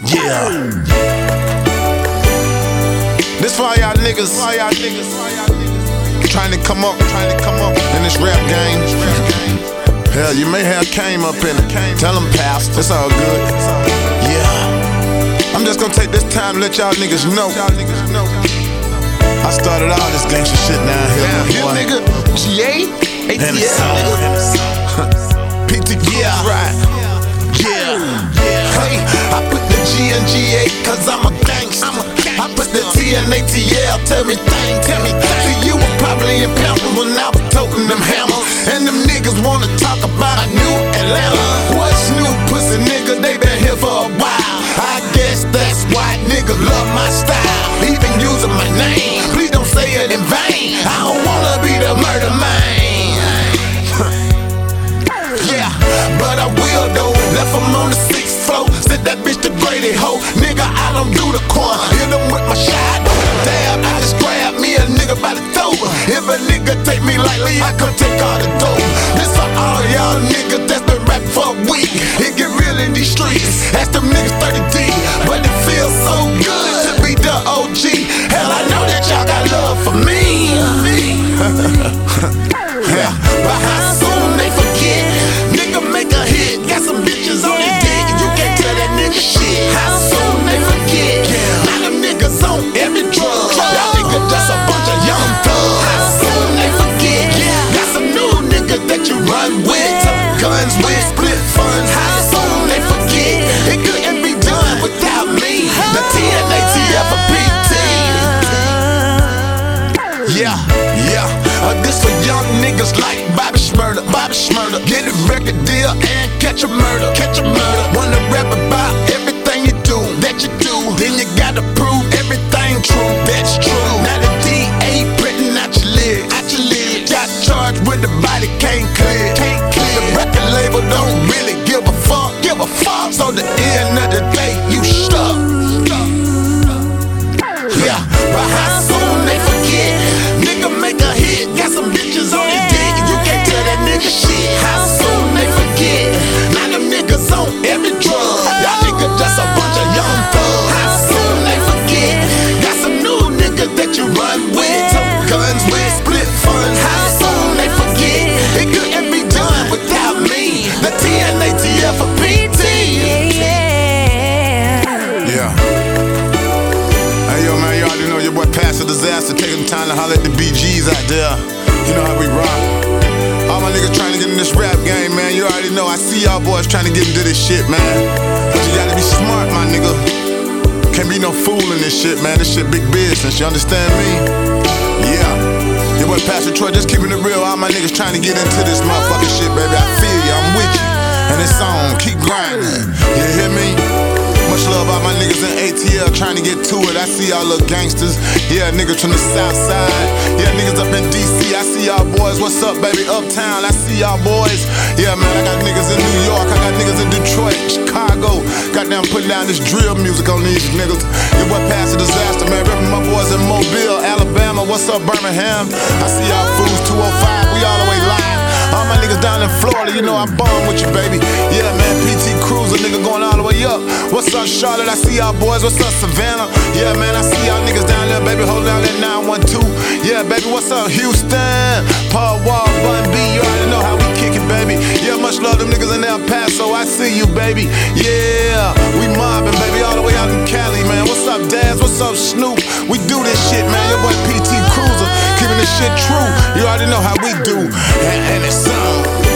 Yeah. This for all y'all niggas, trying to come up in this rap game. Hell, you may have came up in it. Tell them, Pastor, it's all good. Yeah. I'm just gonna take this time to let y'all niggas know. I started all this gangsta shit down here, boy. Nigga, GA, ATL, PT, yeah, right. Yeah. Hey, I put the G in GA cause I'm a gangster. I put the T in ATL, tell me things. See, you were probably in Pampers when I was toting them hammers. And them niggas wanna talk about a new Atlanta. What's new, pussy nigga? They been here for a while. I guess that's why niggas love my style. Even using my name, please don't say it in vain. I don't wanna be the murder man. Yeah, but I will though. Left him on the 6th floor. Said that bitch the Grady hoe. Nigga, I don't do the corner. Hit him with my shot. Damn, I just grab me a nigga by the throat. If a nigga take me lightly, I could take all the dope. This for all y'all niggas that's been rapping for a week. It get real in these streets. Ask them niggas 30 deep. But it feels so good to be the OG. Hell, I know that y'all got love for me. Yeah, but how soon they forget? Nigga make a hit, got some bitches on his dick. You can't tell that nigga shit. How soon they forget? Now them niggas on every drug. Y'all niggas just a bunch of young thugs. How soon they forget? Got some new niggas that you run with, some guns with, split funds. How soon they forget? It couldn't be done without me. The TNATF of PT. Yeah. This for young niggas like Bobby Shmurda. Get a record deal and catch a murder. Wanna rap about everything you do, that you do. Then you gotta prove everything true, that's true. Now the DA printing out your lid. Got charged with the body, can't clear. The record label don't really give a fuck. So the end of the day, you stuck. Yeah, but how soon they forget? Nigga make a hit, got some bitches on his dick. You can't tell that nigga shit. How soon they forget? Now them niggas on every drug. Y'all niggas just a bunch of young thugs. How soon they forget? Got some new niggas that you run with, some guns with, split funds. How soon they forget? It couldn't be done without me. The TNATF for PT. Yeah. Hey yo man, you already know your boy Pastor Disaster taking time to holler at the BGs out there. You know how we rock. All my niggas trying to get in this rap game, man. You already know I see y'all boys trying to get into this shit, man. But you gotta be smart, my nigga. Can't be no fool in this shit, man. This shit big business, you understand me? Yeah. Your boy Pastor Troy just keeping it real. All my niggas trying to get into this motherfucking shit, baby. I feel you, I'm with you. And it's on, keep grinding. You hear me? Much love about my niggas in ATL trying to get to it. I see y'all little gangsters. Yeah, niggas from the south side. Yeah, niggas up in DC. I see y'all boys. What's up, baby? Uptown. I see y'all boys. Yeah, man, I got niggas in New York. I got niggas in Detroit, Chicago. Goddamn putting down this drill music on these niggas. Your boy Pastor Disaster, man. Reppin' my boys in Mobile, Alabama. What's up, Birmingham? I see y'all fools 205. We all the way live. All my niggas down in Florida, you know I'm bomb with you, baby. Yeah, man, PT Cruiser, nigga going all the way up. What's up, Charlotte? I see y'all boys. What's up, Savannah? Yeah, man, I see y'all niggas down there, baby. Hold down that 912. Yeah, baby, what's up, Houston? Paul Wall, Bun B, you already know how we kick it, baby. Yeah, much love them niggas in El Paso. I see you, baby. Yeah, we mobbing, baby, all the way out in Cali, man. What's up, Daz? What's up, Snoop? We do this shit, man. Your boy PT Cruiser, keeping this shit true. You already know how we do. And it's on.